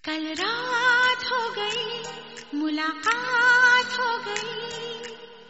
कल रात हो गई, मुलाकात हो गई।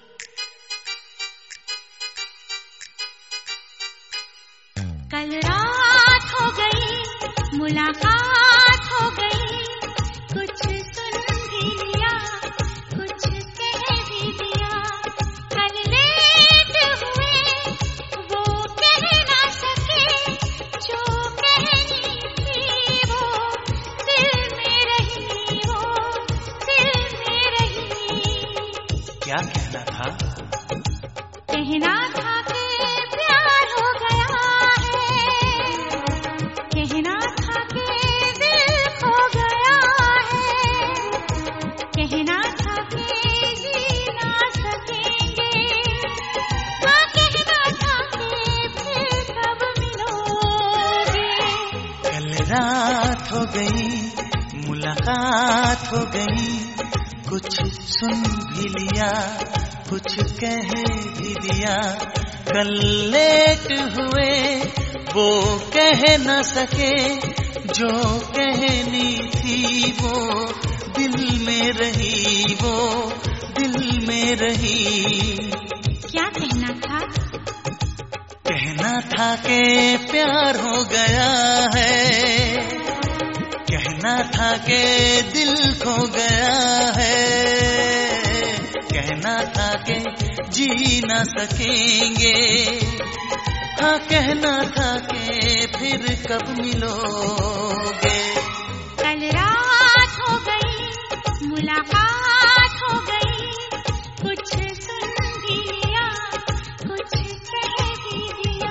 कल रात हो गई, मुलाकात हो गई। कुछ सुन भी लिया, कुछ कह भी दिया। कल लेट हुए, वो कह ना सके जो कहनी थी। वो दिल में रही, वो दिल में रही। क्या कहना था? कहना था कि प्यार हो गया है। कहना था कि दिल खो गया है। कहना था कि जी ना सकेंगे। हाँ, कहना था कि फिर कब मिलोगे। कल रात हो गई, मुलाकात हो गई। कुछ सुन भी लिया, कुछ कह भी दिया। कल लेट हुए, वो कह न सके जो कहनी थी। वो दिल में रही, वो दिल में रही। क्या कहना था? कहना था कि प्यार हो गया है। कहना था कि दिल खो गया है। कहना था कि जी ना सकेंगे। हाँ, कहना था कि फिर कब मिलोगे। कल रात हो गई, मुलाकात हो गई। कुछ सुन भी लिया, कुछ कह भी दिया।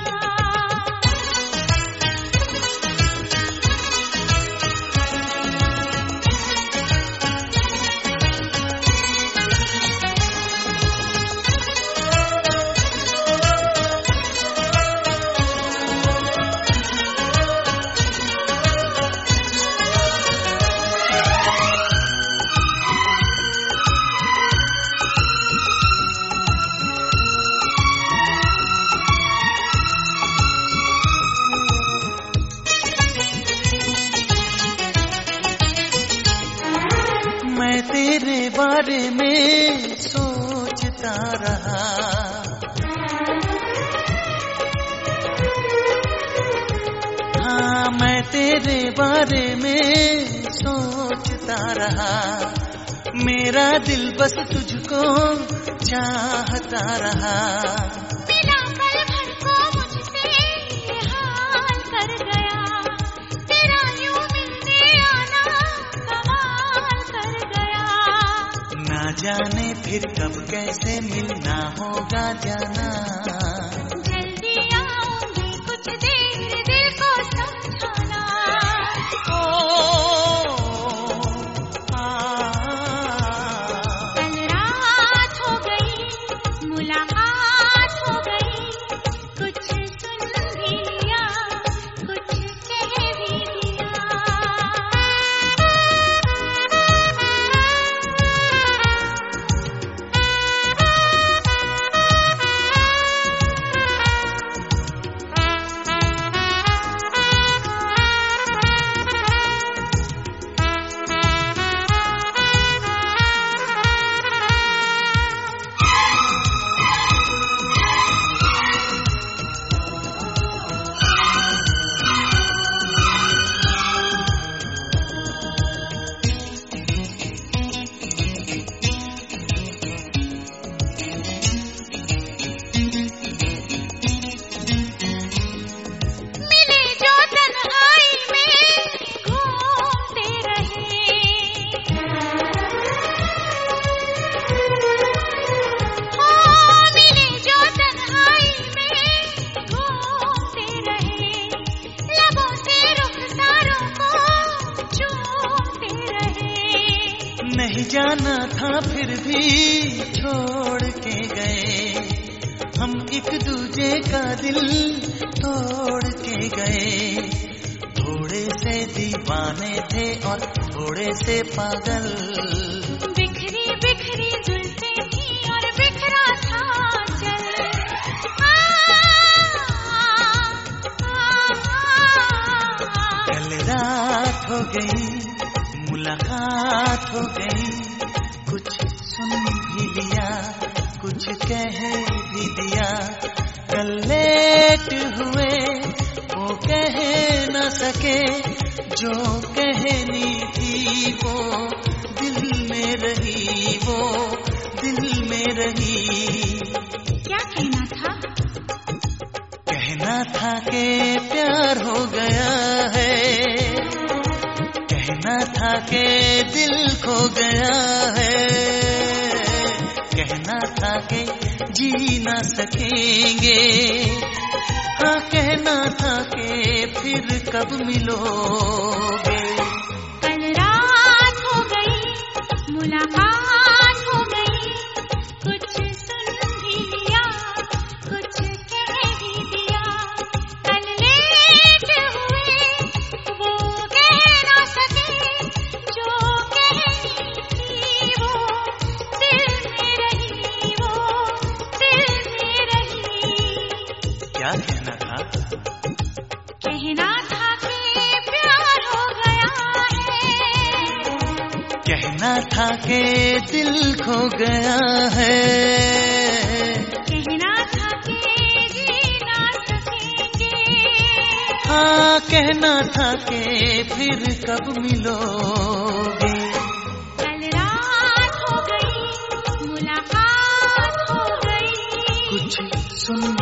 मैं तेरे बारे में सोचता रहा। हाँ, मैं तेरे बारे में सोचता रहा। मेरा दिल बस तुझको चाहता रहा। मिला पल भर को मुझसे ये हाल कर गया। तेरा यूं मिलने आना कमाल कर गया। ना जाने फिर कब कैसे मिलना होगा जाना। जल्दी आऊंगी, कुछ देर दिल को समझाना। कल रात हो गई, मुलाकात हो गई। कुछ सुन भी लिया, कुछ कह भी दिया। मिले जो तन्हाई में घूमते रहे। हाँ, मिले जो तन्हाई में घूमते रहे। लबों से रुखसारों को चूमते रहे। नहीं जाना था फिर भी छोड़ के गए। हम एक दूजे का दिल तोड़ के गए। थोड़े से दीवाने थे और थोड़े से पागल। बिखरी बिखरी जुल्फें थी और बिखरा था चल। कल रात हो गई, मुलाकात हो गई, कुछ सुन भी लिया, कुछ कह भी दिया। कल लेट हुए वो कह न सके, जो कहनी थी वो दिल में रही, वो दिल में रही। क्या कहना था? कहना था कि प्यार हो गया है, कहना था कि दिल खो गया है, कहना था कि जी ना सकेंगे, हाँ कहना था कि फिर कब मिलोगे। कल रात हो गई, मुलाकात हो गई, कुछ सुन भी लिया, कुछ कह भी दिया। कल लेट हुए वो कह ना सके, जो कहनी थी वो दिल में रही, वो दिल में रही। क्या कहना था? कहना था कि प्यार हो गया है, कहना था कि दिल खो गया है, कहना था कि जी ना सकेंगे, हाँ कहना था कि फिर कब मिलोगे। कल रात हो गई, मुलाकात हो गई, कुछ सुन